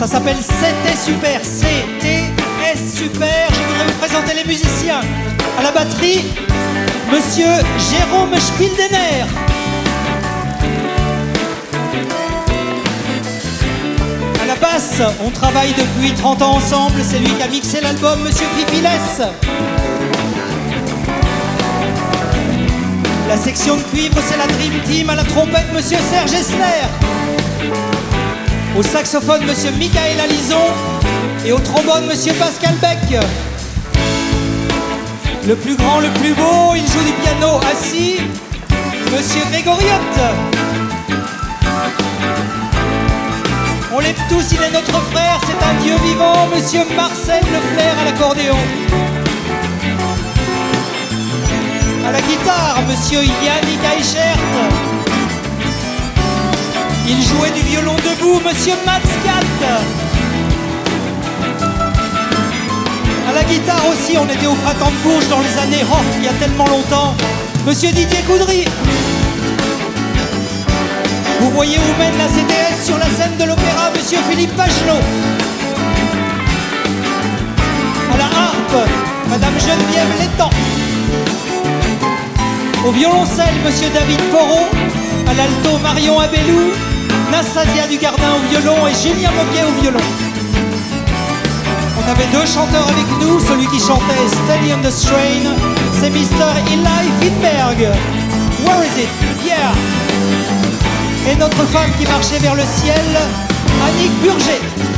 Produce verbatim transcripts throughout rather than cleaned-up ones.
Ça s'appelle C'était Super, C T S Super. Je voudrais vous présenter les musiciens. À la batterie, Monsieur Jérôme Spildener. À la basse, on travaille depuis trente ans ensemble. C'est lui qui a mixé l'album, Monsieur Fifiles. La section de cuivre, c'est la Dream Team. À la trompette, Monsieur Serge Esler. Au saxophone, Monsieur Michael Alizon. Et au trombone, Monsieur Pascal Beck. Le plus grand, le plus beau, il joue du piano assis, Monsieur Grégory Hotte. On l'aime tous, il est notre frère, c'est un dieu vivant, Monsieur Marcel Leflair à l'accordéon. À la guitare, Monsieur Yannick Eichert. Il jouait du violon debout, Monsieur Mats Gatt. À la guitare aussi, on était au Printemps de Bourges dans les années, oh, il y a tellement longtemps, Monsieur Didier Coudry. Vous voyez où mène la C T S sur la scène de l'opéra, Monsieur Philippe Pagelot. À la harpe, Madame Geneviève Létang. Au violoncelle, Monsieur David Porot. À l'alto, Marion Abelou. Nassasia Dugardin au violon et Julien Moquet au violon. On avait deux chanteurs avec nous, celui qui chantait Steady on the Strain, c'est Mister Eli Finberg. Where is it? Yeah! Et notre femme qui marchait vers le ciel, Annick Burger.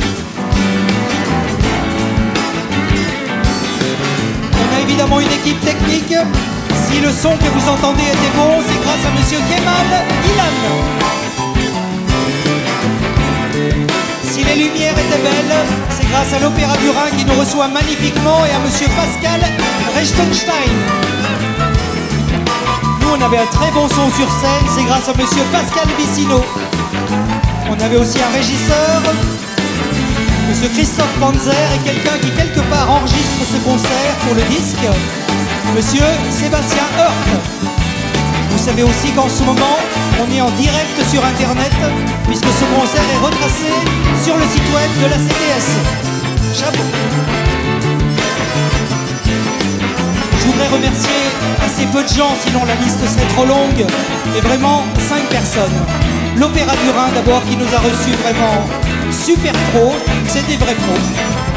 On a évidemment une équipe technique. Si le son que vous entendez était bon, c'est grâce à Monsieur Kemal Ilan. Si les lumières étaient belles, c'est grâce à l'Opéra du Rhin qui nous reçoit magnifiquement et à Monsieur Pascal Rechtenstein. Nous, on avait un très bon son sur scène, c'est grâce à Monsieur Pascal Vicino. On avait aussi un régisseur, Monsieur Christophe Panzer, et quelqu'un qui quelque part enregistre ce concert pour le disque, Monsieur Sébastien Hurt. Vous savez aussi qu'en ce moment, on est en direct sur Internet, puisque ce concert est retracé sur le site web de la C T S. Chapeau. Je voudrais remercier assez peu de gens, sinon la liste serait trop longue, et vraiment cinq personnes. L'Opéra du Rhin d'abord, qui nous a reçus vraiment super pros, c'est des vrais pros.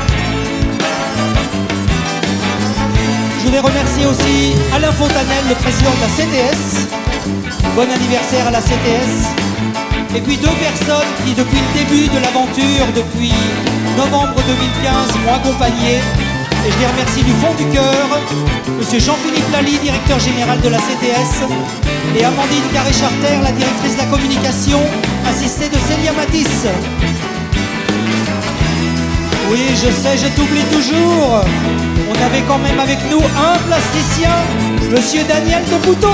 Je voudrais remercier aussi Alain Fontanel, le président de la C T S. Bon anniversaire à la C T S. Et puis deux personnes qui, depuis le début de l'aventure, depuis novembre deux mille quinze, m'ont accompagné. Et je les remercie du fond du cœur. Monsieur Jean-Philippe Lally, directeur général de la C T S. Et Amandine Carré-Charter, la directrice de la communication, assistée de Célia Matisse. Oui, je sais, je t'oublie toujours. On avait quand même avec nous un plasticien, Monsieur Daniel de Bouteau.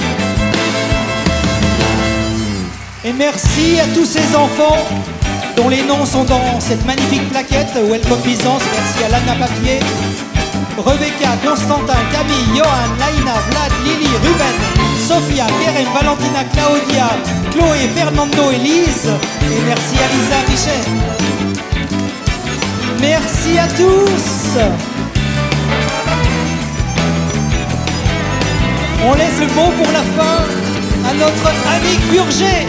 Et merci à tous ces enfants dont les noms sont dans cette magnifique plaquette. Welcome Byzance, merci à Lana Papier, Rebecca, Constantin, Camille, Johan, Laïna, Vlad, Lily, Ruben, Sophia, Kerem, Valentina, Claudia, Chloé, Fernando et Lise. Et merci à Lisa Richet. Merci à tous. On laisse le mot pour la fin à notre Annick Burger.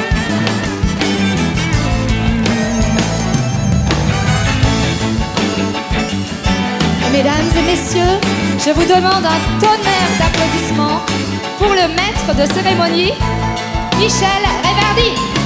Mesdames et messieurs, je vous demande un tonnerre d'applaudissements pour le maître de cérémonie, Michel Réverdy.